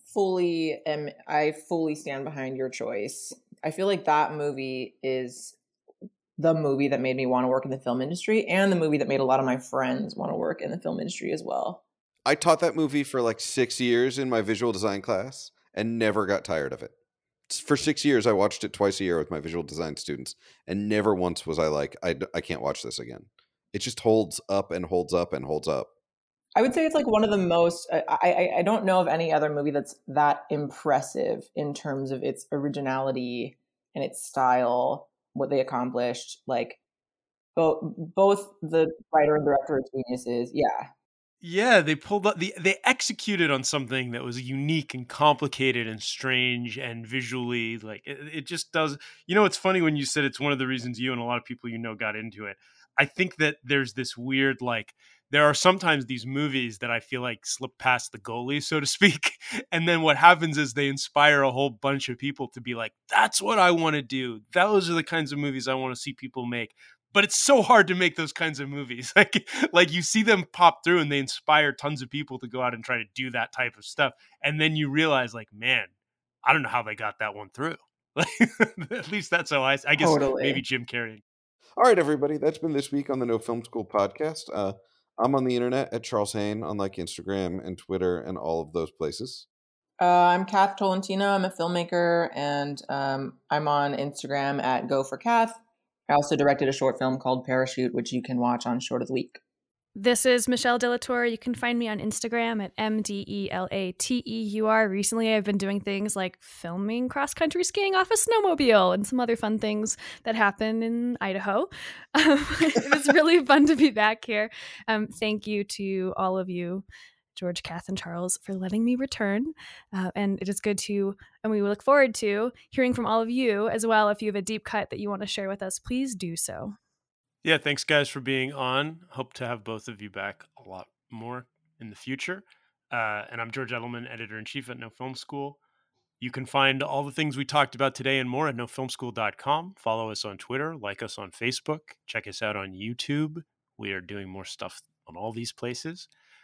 [SPEAKER 4] fully am I fully stand behind your choice. I feel like that movie is the movie that made me want to work in the film industry, and the movie that made a lot of my friends want to work in the film industry as well.
[SPEAKER 1] I taught that movie for like six years in my visual design class and never got tired of it. For six years, I watched it twice a year with my visual design students, and never once was I like, I, I can't watch this again. It just holds up and holds up and holds up.
[SPEAKER 4] I would say it's like one of the most, I, I, I don't know of any other movie that's that impressive in terms of its originality and its style, what they accomplished. Like both, both the writer and director are geniuses. Yeah.
[SPEAKER 2] Yeah, they pulled up the they executed on something that was unique and complicated and strange and visually like it, it just does. You know, it's funny when you said it's one of the reasons you and a lot of people you know got into it. I think that there's this weird like there are sometimes these movies that I feel like slip past the goalie, so to speak. And then what happens is they inspire a whole bunch of people to be like, that's what I want to do. Those are the kinds of movies I want to see people make. But it's so hard to make those kinds of movies. Like, like you see them pop through and they inspire tons of people to go out and try to do that type of stuff. And then you realize like, man, I don't know how they got that one through. Like, at least that's how I, I guess
[SPEAKER 4] Totally.
[SPEAKER 2] maybe Jim Carrey.
[SPEAKER 1] All right, everybody. That's been this week on the No Film School podcast. Uh, I'm on the internet at Charles Hain on like Instagram and Twitter and all of those places.
[SPEAKER 4] Uh, I'm Kath Tolentino. I'm a filmmaker, and um, I'm on Instagram at Go for Kath. I also directed a short film called Parachute, which you can watch on Short of the Week.
[SPEAKER 3] This is Michelle Delator. You can find me on Instagram at M D E L A T E U R. Recently, I've been doing things like filming cross-country skiing off a snowmobile and some other fun things that happen in Idaho. Um, it was really fun to be back here. Um, thank you to all of you, George, Kath, and Charles, for letting me return. Uh, and it is good to, and we look forward to hearing from all of you as well. If you have a deep cut that you want to share with us, please do so.
[SPEAKER 2] Yeah, thanks guys for being on. Hope to have both of you back a lot more in the future. Uh, and I'm George Edelman, editor-in-chief at No Film School. You can find all the things we talked about today and more at no film school dot com. Follow us on Twitter, like us on Facebook, check us out on YouTube. We are doing more stuff on all these places.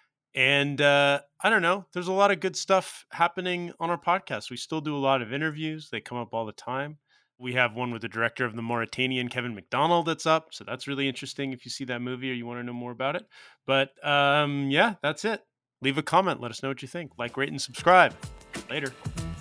[SPEAKER 2] And uh, I don't know, there's a lot of good stuff happening on our podcast. We still do a lot of interviews. They come up all the time. We have one with the director of The Mauritanian, Kevin McDonald, that's up. So that's really interesting if you see that movie or you want to know more about it. But um, yeah, that's it. Leave a comment. Let us know what you think. Like, rate, and subscribe. Later.